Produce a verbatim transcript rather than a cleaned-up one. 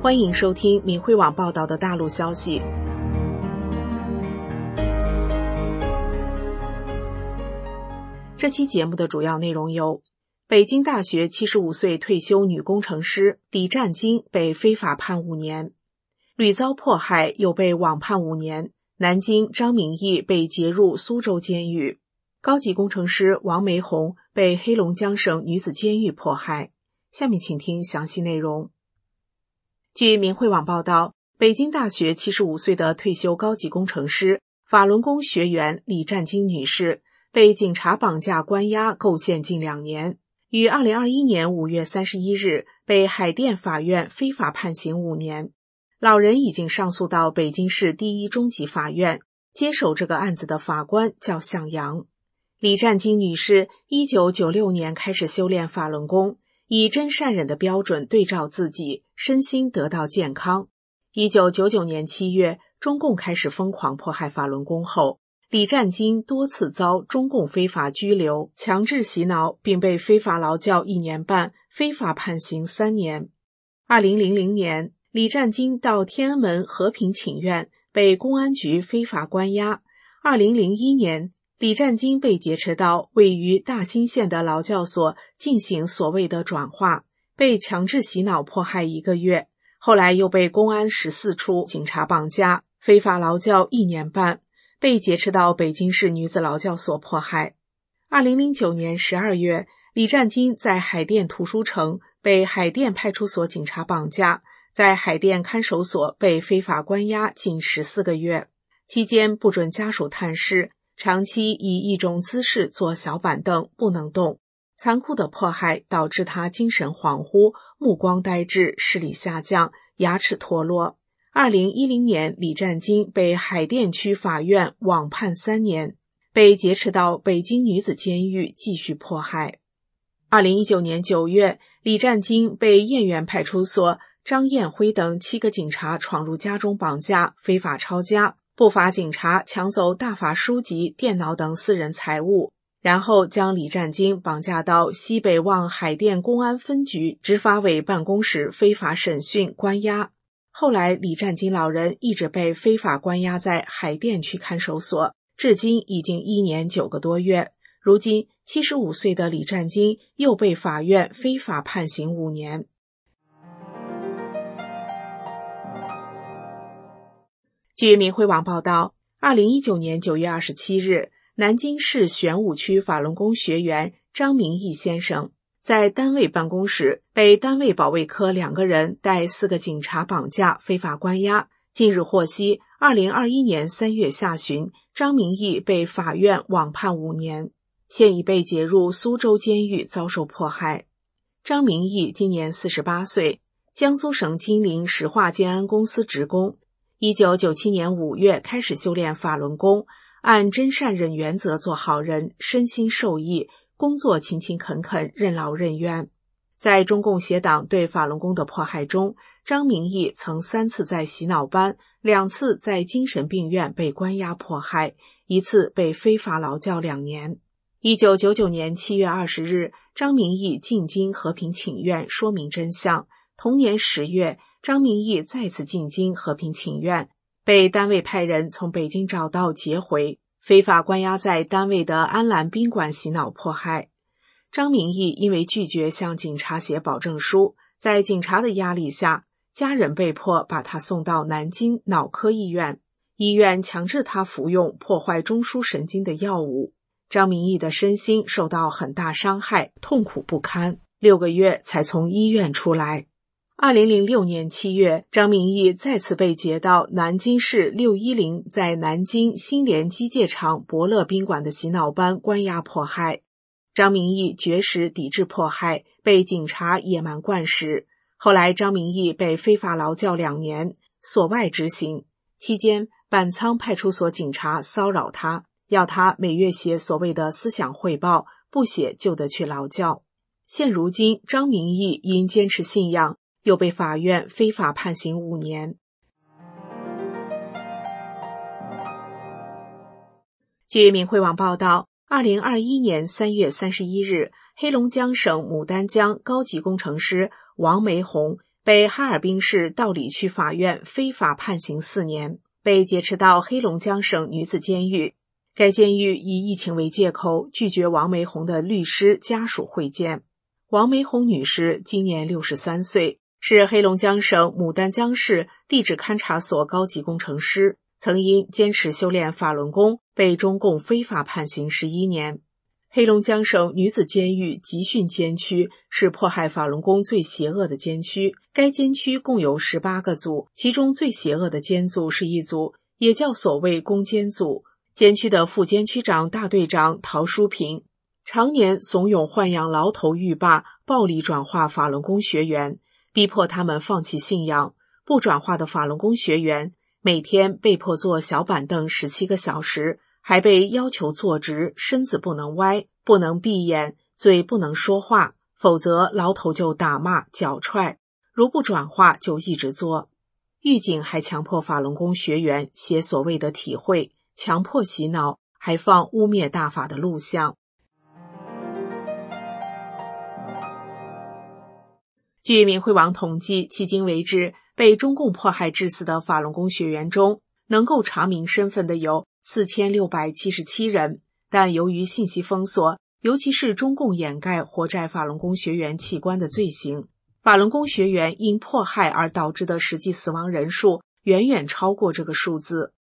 欢迎收听明慧网报道的大陆消息。这期节目的主要内容有：北京大学七十五岁退休女工程师李占金被非法判五年，屡遭迫害又被网判五年，南京张明义被劫入苏州监狱，高级工程师王梅红被黑龙江省女子监狱迫害。下面请听详细内容。据明慧网报道，北京大学七十五岁的退休高级工程师、法轮功学员李占金女士被警察绑架关押构陷近两年，于二零二一年五月三十一日被海淀法院非法判刑五年。老人已经上诉到北京市第一中级法院，接手这个案子的法官叫向阳。李占金女士一九九六年开始修炼法轮功，以真善忍的标准对照自己，身心得到健康。一九九九年七月，中共开始疯狂迫害法轮功后，李占金多次遭中共非法拘留、强制洗脑，并被非法劳教一年半，非法判刑三年。二零零零年，李占金到天安门和平请愿，被公安局非法关押。二零零一年，李占金被劫持到位于大兴县的劳教所进行所谓的转化，被强制洗脑迫害一个月，后来又被公安十四处警察绑架，非法劳教一年半，被劫持到北京市女子劳教所迫害。二零零九年十二月，李占金在海淀图书城被海淀派出所警察绑架，在海淀看守所被非法关押近十四个月，期间不准家属探视，长期以一种姿势坐小板凳不能动，残酷的迫害导致他精神恍惚、目光呆滞、视力下降、牙齿脱落。二零一零年，李占金被海淀区法院网判三年，被劫持到北京女子监狱继续迫害。二零一九年九月，李占金被燕园派出所张艳辉等七个警察闯入家中绑架，非法抄家。不法警察抢走大法书籍、电脑等私人财物，然后将李占金绑架到西北望海淀公安分局执法委办公室非法审讯关押。后来李占金老人一直被非法关押在海淀区看守所，至今已经一年九个多月。如今七十五岁的李占金又被法院非法判刑五年。据明慧网报道，二零一九年九月二十七日，南京市玄武区法轮功学员张明义先生在单位办公室被单位保卫科两个人带四个警察绑架，非法关押。近日获悉，二零二一年三月下旬，张明义被法院网判五年，现已被劫入苏州监狱遭受迫害。张明义今年四十八岁，江苏省金陵石化建安公司职工。一九九七年五月开始修炼法轮功，按真善忍原则做好人，身心受益，工作勤勤恳恳，任劳任怨。在中共邪党对法轮功的迫害中，张明义曾三次在洗脑班，两次在精神病院被关押迫害，一次被非法劳教两年。一九九九年七月二十日，张明义进京和平请愿，说明真相。同年十月，张明义再次进京和平请愿，被单位派人从北京找到劫回，非法关押在单位的安澜宾馆洗脑迫害。张明义因为拒绝向警察写保证书，在警察的压力下，家人被迫把他送到南京脑科医院，医院强制他服用破坏中枢神经的药物。张明义的身心受到很大伤害，痛苦不堪，六个月才从医院出来。二零零六年七月，张明义再次被劫到南京市六一零在南京新联机械厂伯乐宾馆的洗脑班关押迫害。张明义绝食抵制迫害，被警察野蛮灌食。后来张明义被非法劳教两年，所外执行。期间，板仓派出所警察骚扰他，要他每月写所谓的思想汇报，不写就得去劳教。现如今，张明义因坚持信仰，又被法院非法判刑五年。据明慧网报道，二零二一年三月三十一日，黑龙江省牡丹江高级工程师王梅红被哈尔滨市道里区法院非法判刑四年，被劫持到黑龙江省女子监狱。该监狱以疫情为借口，拒绝王梅红的律师家属会见。王梅红女士今年六十三岁，是黑龙江省牡丹江市地质勘察所高级工程师，曾因坚持修炼法轮功被中共非法判刑十一年。黑龙江省女子监狱集训监区是迫害法轮功最邪恶的监区，该监区共有十八个组，其中最邪恶的监组是一组，也叫所谓攻监组。监区的副监区长大队长陶淑平常年怂恿豢养牢头狱霸暴力转化法轮功学员，逼迫他们放弃信仰。不转化的法轮功学员每天被迫坐小板凳十七个小时，还被要求坐直，身子不能歪，不能闭眼，嘴不能说话，否则牢头就打骂脚踹，如不转化就一直做。狱警还强迫法轮功学员写所谓的体会，强迫洗脑，还放污蔑大法的录像。据明慧网统计，迄今为止被中共迫害致死的法轮功学员中，能够查明身份的有四千六百七十七人，但由于信息封锁，尤其是中共掩盖活摘法轮功学员器官的罪行，法轮功学员因迫害而导致的实际死亡人数远远超过这个数字。